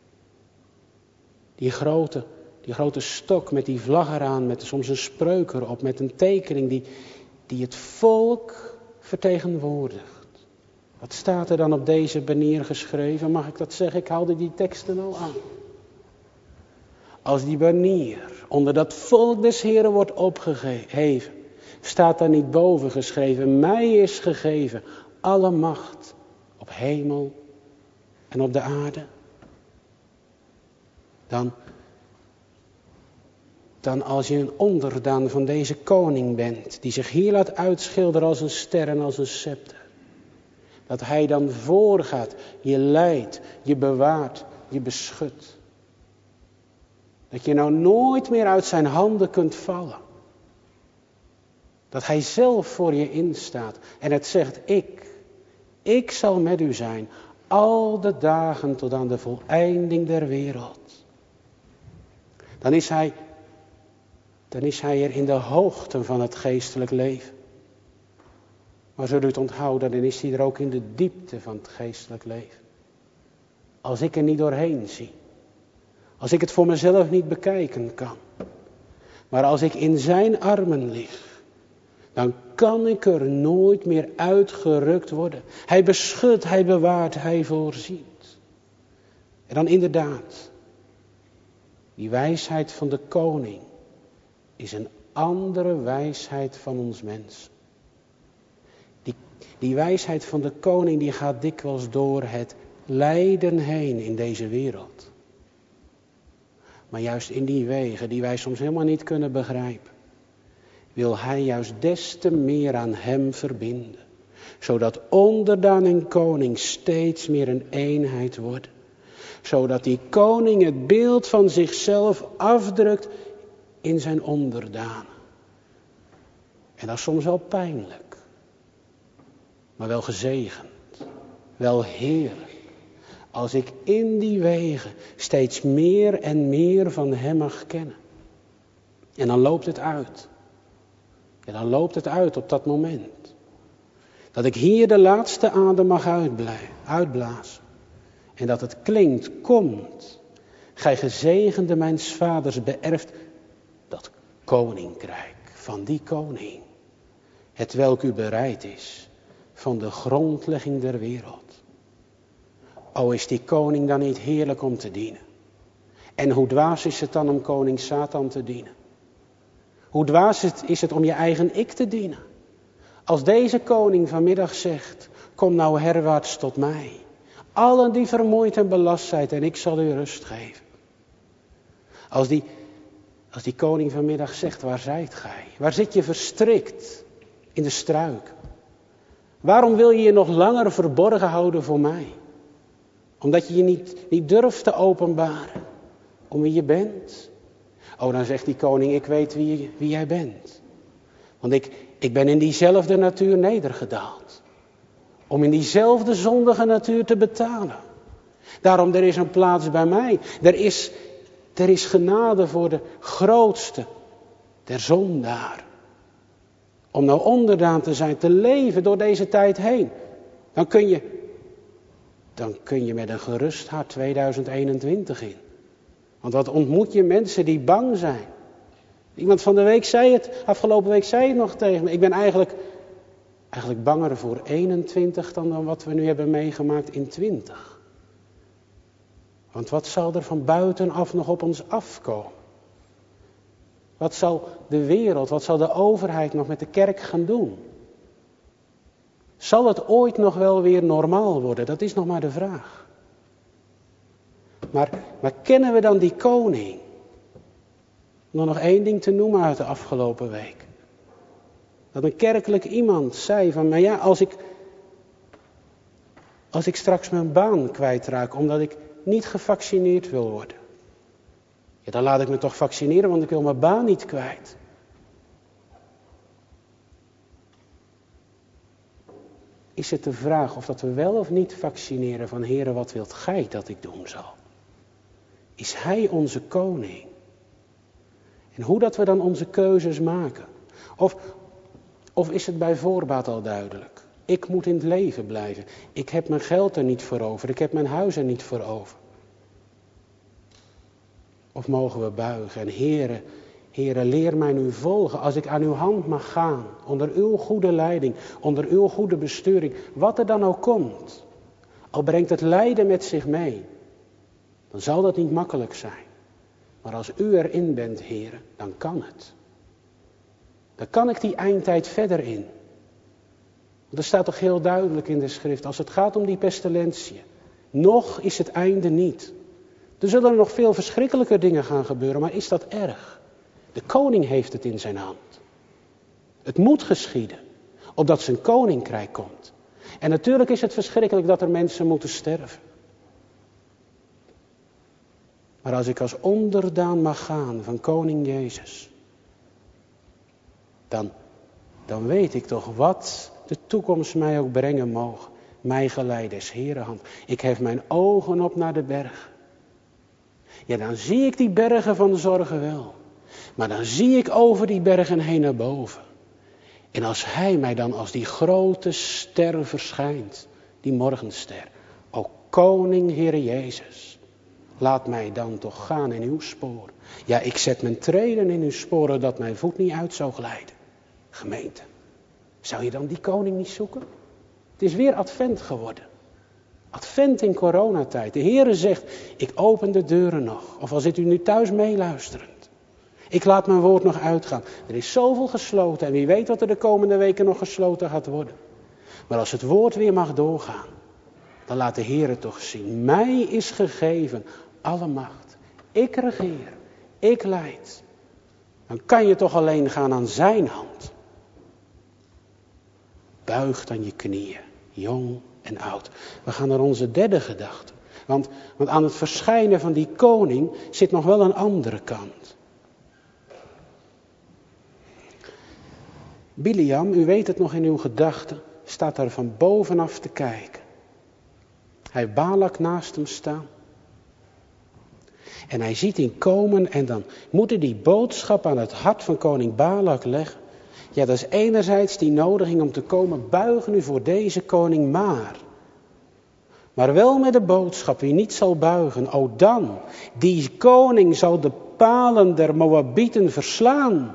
[SPEAKER 1] Die grote, die grote stok met die vlag eraan, met soms een spreuk erop, met een tekening die, die het volk vertegenwoordigt. Wat staat er dan op deze banier geschreven? Mag ik dat zeggen? Ik haalde die teksten al aan. Als die banier onder dat volk des Heren wordt opgeheven, staat daar niet boven geschreven, mij is gegeven alle macht op hemel en op de aarde. Dan, dan als je een onderdaan van deze koning bent, die zich hier laat uitschilderen als een ster en als een scepter. Dat hij dan voorgaat, je leidt, je bewaart, je beschut. Dat je nou nooit meer uit zijn handen kunt vallen. Dat hij zelf voor je instaat en het zegt, ik, ik zal met u zijn, al de dagen tot aan de voleinding der wereld. Dan is hij, dan is hij er in de hoogte van het geestelijk leven. Maar zult u het onthouden, dan is hij er ook in de diepte van het geestelijk leven. Als ik er niet doorheen zie. Als ik het voor mezelf niet bekijken kan. Maar als ik in zijn armen lig. Dan kan ik er nooit meer uitgerukt worden. Hij beschut, hij bewaart, hij voorziet. En dan inderdaad. Die wijsheid van de koning is een andere wijsheid van ons mens. Die, die wijsheid van de koning die gaat dikwijls door het lijden heen in deze wereld. Maar juist in die wegen die wij soms helemaal niet kunnen begrijpen, wil hij juist des te meer aan hem verbinden. Zodat onderdaan en koning steeds meer een eenheid worden. Zodat die koning het beeld van zichzelf afdrukt in zijn onderdanen. En dat is soms wel pijnlijk. Maar wel gezegend. Wel heerlijk. Als ik in die wegen steeds meer en meer van hem mag kennen. En dan loopt het uit. En dan loopt het uit op dat moment. Dat ik hier de laatste adem mag uitblazen. En dat het klinkt, komt. Gij gezegende mijns vaders beërft dat koninkrijk van die koning. Het welk u bereid is van de grondlegging der wereld. O, is die koning dan niet heerlijk om te dienen? En hoe dwaas is het dan om koning Satan te dienen? Hoe dwaas is het om je eigen ik te dienen? Als deze koning vanmiddag zegt, kom nou herwaarts tot mij. Allen die vermoeid en belast zijn en ik zal u rust geven. Als die, als die koning vanmiddag zegt, waar zijt gij? Waar zit je verstrikt in de struik? Waarom wil je je nog langer verborgen houden voor mij? Omdat je je niet, niet durft te openbaren om wie je bent. Oh, dan zegt die koning, ik weet wie, wie jij bent. Want ik, ik ben in diezelfde natuur nedergedaald. Om in diezelfde zondige natuur te betalen. Daarom, er is een plaats bij mij. Er is, er is genade voor de grootste der zondaar. Om nou onderdaan te zijn, te leven door deze tijd heen. Dan kun je, dan kun je met een gerust hart tweeduizend eenentwintig in. Want wat ontmoet je mensen die bang zijn. Iemand van de week zei het, afgelopen week zei het nog tegen me. Ik ben eigenlijk, eigenlijk banger voor eenentwintig dan, dan wat we nu hebben meegemaakt in twintig. Want wat zal er van buitenaf nog op ons afkomen? Wat zal de wereld, wat zal de overheid nog met de kerk gaan doen? Zal het ooit nog wel weer normaal worden? Dat is nog maar de vraag. Maar, maar kennen we dan die koning? Om dan nog één ding te noemen uit de afgelopen week. Dat een kerkelijk iemand zei van, maar ja, als ik, als ik straks mijn baan kwijtraak omdat ik niet gevaccineerd wil worden. Ja, dan laat ik me toch vaccineren, want ik wil mijn baan niet kwijt. Is het de vraag of dat we wel of niet vaccineren van, Heere, wat wilt gij dat ik doen zal? Is hij onze koning? En hoe dat we dan onze keuzes maken? Of, of is het bij voorbaat al duidelijk? Ik moet in het leven blijven. Ik heb mijn geld er niet voor over. Ik heb mijn huis er niet voor over. Of mogen we buigen en Heere, Heere, leer mij nu volgen. Als ik aan uw hand mag gaan, onder uw goede leiding, onder uw goede besturing, wat er dan ook komt. Al brengt het lijden met zich mee, dan zal dat niet makkelijk zijn. Maar als u erin bent, Heere, dan kan het. Dan kan ik die eindtijd verder in. Want er staat toch heel duidelijk in de schrift, als het gaat om die pestilentiën, nog is het einde niet. Er zullen er nog veel verschrikkelijke dingen gaan gebeuren, maar is dat erg? De koning heeft het in zijn hand. Het moet geschieden, opdat zijn koninkrijk komt. En natuurlijk is het verschrikkelijk dat er mensen moeten sterven. Maar als ik als onderdaan mag gaan van koning Jezus, dan, dan weet ik toch wat de toekomst mij ook brengen mogen. Mij geleid is Heere hand. Ik hef mijn ogen op naar de berg. Ja, dan zie ik die bergen van de zorgen wel. Maar dan zie ik over die bergen heen naar boven. En als hij mij dan als die grote ster verschijnt, die morgenster. O koning Heere Jezus, laat mij dan toch gaan in uw sporen. Ja, ik zet mijn treden in uw sporen, dat mijn voet niet uit zou glijden. Gemeente, zou je dan die koning niet zoeken? Het is weer advent geworden. Advent in coronatijd. De Heere zegt, ik open de deuren nog. Of al zit u nu thuis meeluisterend. Ik laat mijn woord nog uitgaan. Er is zoveel gesloten en wie weet wat er de komende weken nog gesloten gaat worden. Maar als het woord weer mag doorgaan, dan laat de Heere toch zien. Mij is gegeven alle macht. Ik regeer. Ik leid. Dan kan je toch alleen gaan aan zijn hand. Buig dan je knieën, jong en oud. We gaan naar onze derde gedachte. Want, want aan het verschijnen van die koning zit nog wel een andere kant. Biliam, u weet het nog in uw gedachten, staat daar van bovenaf te kijken. Hij heeft Balak naast hem staan. En hij ziet die komen en dan moeten die boodschap aan het hart van koning Balak leggen. Ja, dat is enerzijds die nodiging om te komen, buig nu voor deze koning maar. Maar wel met de boodschap, wie niet zal buigen, o dan, die koning zal de palen der Moabieten verslaan.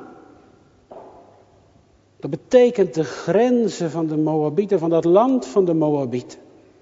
[SPEAKER 1] Dat betekent de grenzen van de Moabieten, van dat land van de Moabieten.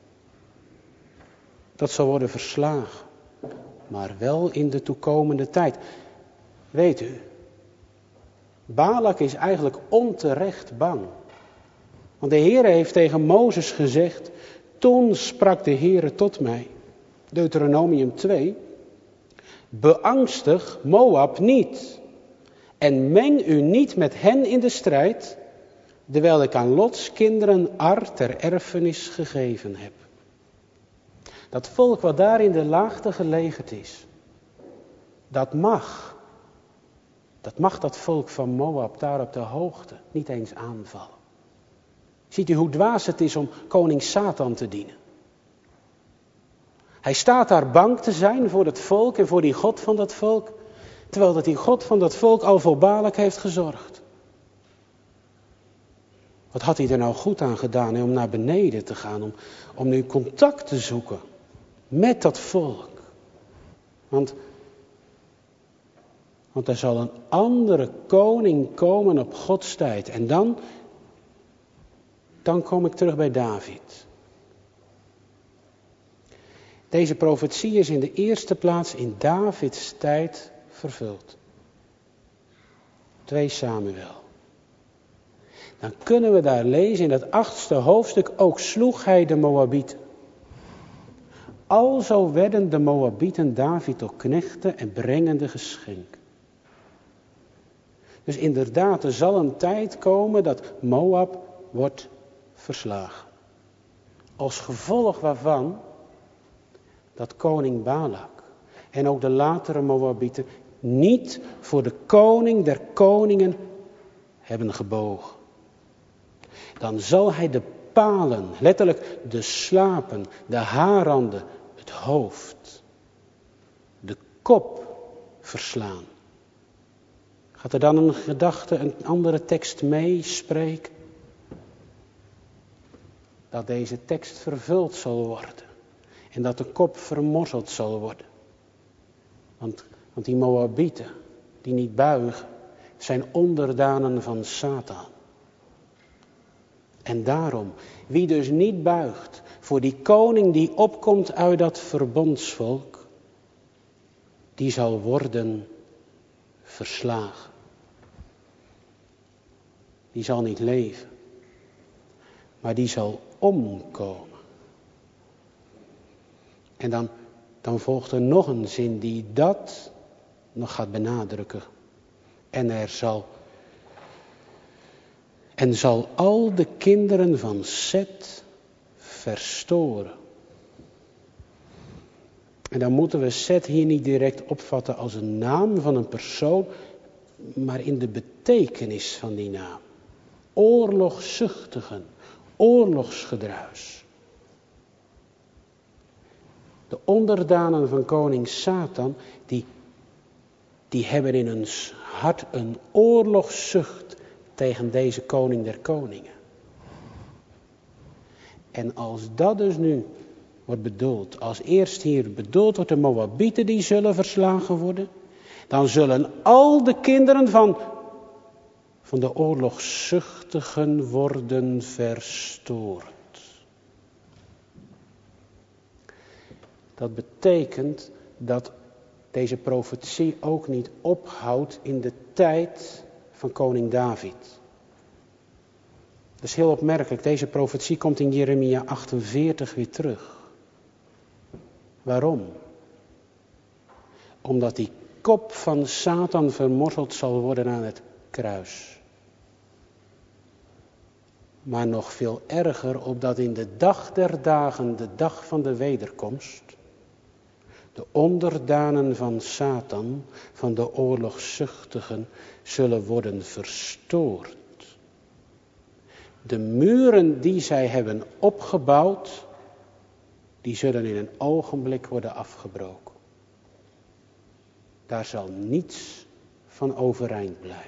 [SPEAKER 1] Dat zal worden verslagen, maar wel in de toekomende tijd. Weet u, Balak is eigenlijk onterecht bang. Want de Heer heeft tegen Mozes gezegd, toen sprak de Heer tot mij, Deuteronomium twee, beangstig Moab niet en meng u niet met hen in de strijd, terwijl ik aan Lots kinderen Ar ter erfenis gegeven heb. Dat volk wat daar in de laagte gelegerd is, dat mag, dat mag dat volk van Moab daar op de hoogte niet eens aanvallen. Ziet u hoe dwaas het is om koning Satan te dienen? Hij staat daar bang te zijn voor het volk en voor die God van dat volk, terwijl dat die God van dat volk al voor Balak heeft gezorgd. Wat had hij er nou goed aan gedaan om naar beneden te gaan, om, om nu contact te zoeken met dat volk? Want, want er zal een andere koning komen op Gods tijd. En dan, dan kom ik terug bij David. Deze profetie is in de eerste plaats in Davids tijd vervuld. Twee Samuel. Dan kunnen we daar lezen in dat achtste hoofdstuk, ook sloeg hij de Moabieten. Alzo werden de Moabieten David tot knechten en brengende geschenken. Dus inderdaad, er zal een tijd komen dat Moab wordt verslagen. Als gevolg waarvan dat koning Balak en ook de latere Moabieten niet voor de koning der koningen hebben gebogen. Dan zal hij de palen, letterlijk de slapen, de haarranden, het hoofd, de kop verslaan. Gaat er dan een gedachte, een andere tekst meespreken? Dat deze tekst vervuld zal worden. En dat de kop vermorzeld zal worden. Want, want die Moabieten, die niet buigen, zijn onderdanen van Satan. En daarom, wie dus niet buigt voor die koning die opkomt uit dat verbondsvolk, die zal worden verslagen. Die zal niet leven, maar die zal omkomen. En dan, dan volgt er nog een zin die dat nog gaat benadrukken. En er zal, en zal al de kinderen van Set verstoren. En dan moeten we Set hier niet direct opvatten als een naam van een persoon, maar in de betekenis van die naam. Oorlogzuchtigen, oorlogsgedruis. De onderdanen van koning Satan, die, die hebben in hun hart een oorlogszucht tegen deze koning der koningen. En als dat dus nu wordt bedoeld, als eerst hier bedoeld wordt de Moabieten die zullen verslagen worden, dan zullen al de kinderen van, van de oorlogszuchtigen worden verstoord. Dat betekent dat deze profetie ook niet ophoudt in de tijd van koning David. Dat is heel opmerkelijk. Deze profetie komt in Jeremia achtenveertig weer terug. Waarom? Omdat die kop van Satan vermorzeld zal worden aan het kruis. Maar nog veel erger, opdat in de dag der dagen, de dag van de wederkomst, de onderdanen van Satan, van de oorlogszuchtigen, zullen worden verstoord. De muren die zij hebben opgebouwd, die zullen in een ogenblik worden afgebroken. daar zal niets van overeind blijven.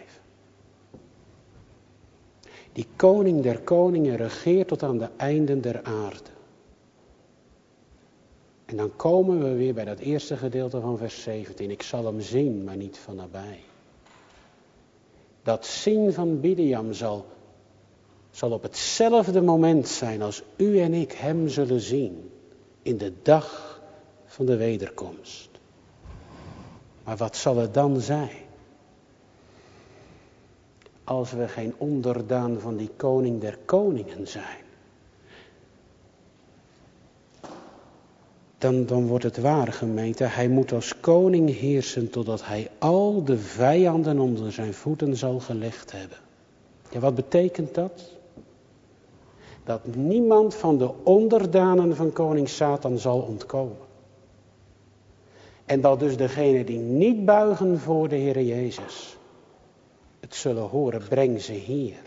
[SPEAKER 1] Die koning der koningen regeert tot aan de einden der aarde. En dan komen we weer bij dat eerste gedeelte van vers zeventien. Ik zal hem zien, maar niet van nabij. Dat zien van Biliam zal, zal op hetzelfde moment zijn als u en ik hem zullen zien. In de dag van de wederkomst. Maar wat zal het dan zijn? Als we geen onderdaan van die koning der koningen zijn. Dan, dan wordt het waar, gemeente. Hij moet als koning heersen totdat hij al de vijanden onder zijn voeten zal gelegd hebben. Ja, wat betekent dat? Dat niemand van de onderdanen van koning Satan zal ontkomen. En dat dus degenen die niet buigen voor de Heer Jezus het zullen horen, breng ze hier.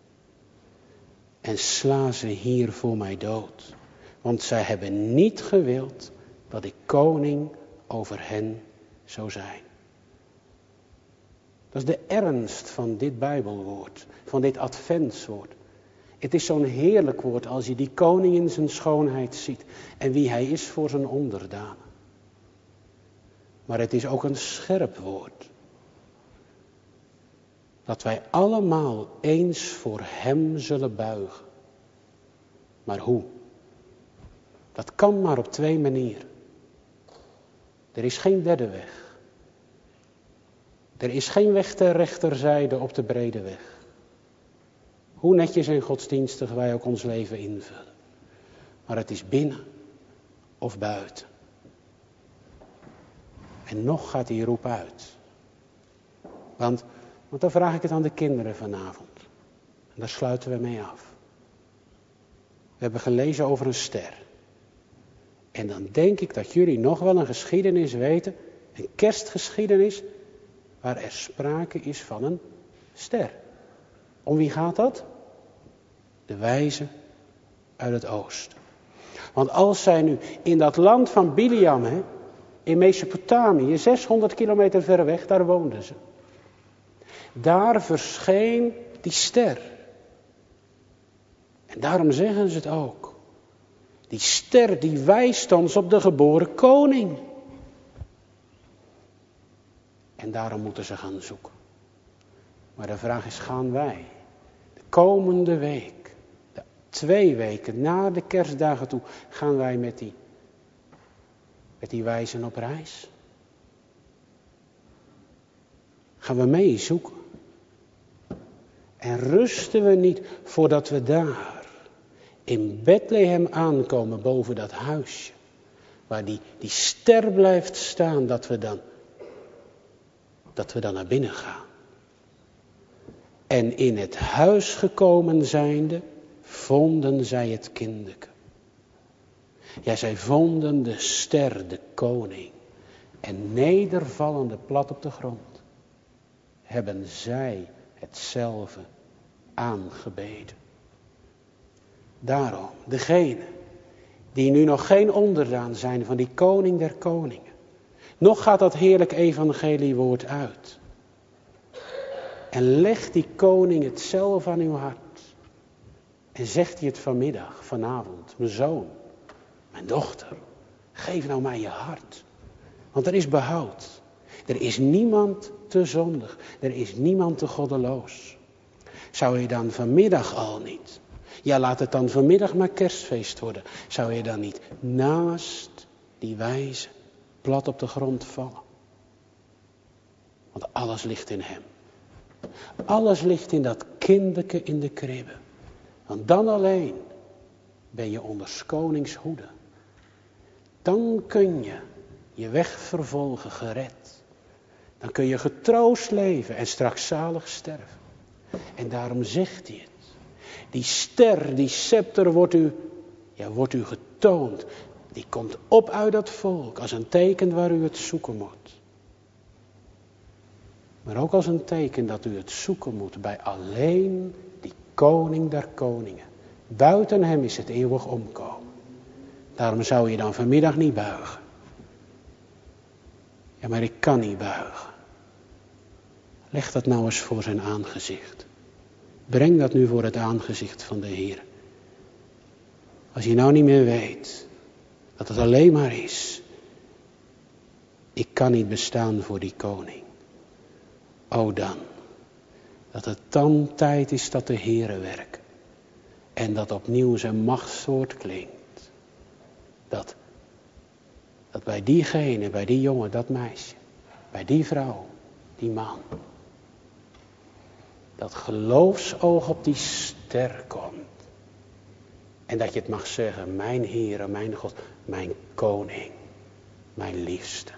[SPEAKER 1] En sla ze hier voor mij dood. Want zij hebben niet gewild dat ik koning over hen zou zijn. Dat is de ernst van dit Bijbelwoord, van dit adventswoord. Het is zo'n heerlijk woord als je die koning in zijn schoonheid ziet en wie hij is voor zijn onderdanen. Maar het is ook een scherp woord. Dat wij allemaal eens voor hem zullen buigen. Maar hoe? Dat kan maar op twee manieren. Er is geen derde weg. Er is geen weg ter rechterzijde op de brede weg. Hoe netjes en godsdienstig wij ook ons leven invullen. Maar het is binnen of buiten. En nog gaat die roep uit. Want, want dan vraag ik het aan de kinderen vanavond. En daar sluiten we mee af. We hebben gelezen over een ster. En dan denk ik dat jullie nog wel een geschiedenis weten. Een kerstgeschiedenis. Waar er sprake is van een ster. Om wie gaat dat? De wijze uit het oosten. Want als zij nu in dat land van Biliam, hè, in Mesopotamië, zeshonderd kilometer ver weg, daar woonden ze. Daar verscheen die ster. En daarom zeggen ze het ook. Die ster die wijst ons op de geboren koning. En daarom moeten ze gaan zoeken. Maar de vraag is, gaan wij de komende week, de twee weken na de kerstdagen toe, gaan wij met die, met die wijzen op reis? Gaan we mee zoeken? En rusten we niet voordat we daar in Bethlehem aankomen boven dat huisje. Waar die, die ster blijft staan, dat we dan, dat we dan naar binnen gaan. En in het huis gekomen zijnde, vonden zij het kinderke. Ja, zij vonden de ster, de koning. En nedervallende plat op de grond, hebben zij hetzelfde aangebeden. Daarom, degene die nu nog geen onderdaan zijn van die koning der koningen. Nog gaat dat heerlijk evangeliewoord uit. En legt die koning het zelf aan uw hart. En zegt hij het vanmiddag, vanavond, mijn zoon, mijn dochter, geef nou mij je hart. Want er is behoud. Er is niemand te zondig. Er is niemand te goddeloos. Zou je dan vanmiddag al niet, ja laat het dan vanmiddag maar kerstfeest worden. Zou je dan niet naast die wijze plat op de grond vallen? Want alles ligt in hem. Alles ligt in dat kinderke in de kribbe. Want dan alleen ben je onder konings hoede. Dan kun je je weg vervolgen gered. Dan kun je getroost leven en straks zalig sterven. En daarom zegt hij het. Die ster, die scepter wordt u, ja, wordt u getoond. Die komt op uit dat volk als een teken waar u het zoeken moet. Maar ook als een teken dat u het zoeken moet bij alleen die koning der koningen. Buiten hem is het eeuwig omkomen. Daarom zou je dan vanmiddag niet buigen. Ja, maar ik kan niet buigen. Leg dat nou eens voor zijn aangezicht. Breng dat nu voor het aangezicht van de Heer. Als je nou niet meer weet dat het alleen maar is. Ik kan niet bestaan voor die koning. O dan, dat het dan tijd is dat de Heere werkt. En dat opnieuw zijn machtswoord klinkt. Dat, dat bij diegene, bij die jongen, dat meisje, bij die vrouw, die man. Dat geloofsoog op die ster komt. En dat je het mag zeggen, mijn Heere, mijn God, mijn koning, mijn liefste.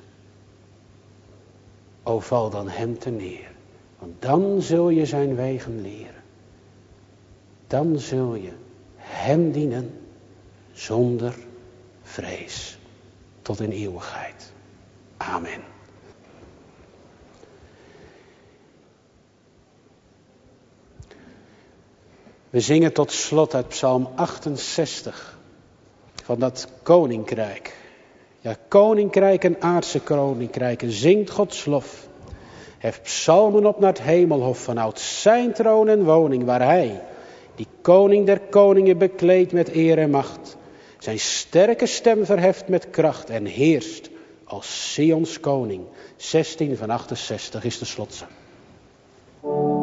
[SPEAKER 1] O val dan hem te neer, want dan zul je zijn wegen leren. Dan zul je hem dienen zonder vrees tot in eeuwigheid. Amen. We zingen tot slot uit Psalm achtenzestig van dat koninkrijk. Ja, koninkrijk en aardse koninkrijken, zingt Gods lof. Heft psalmen op naar het hemelhof, vanouds zijn troon en woning, waar hij, die koning der koningen, bekleedt met eer en macht, zijn sterke stem verheft met kracht en heerst als Sions koning. zestien van achtenzestig is de slotzang.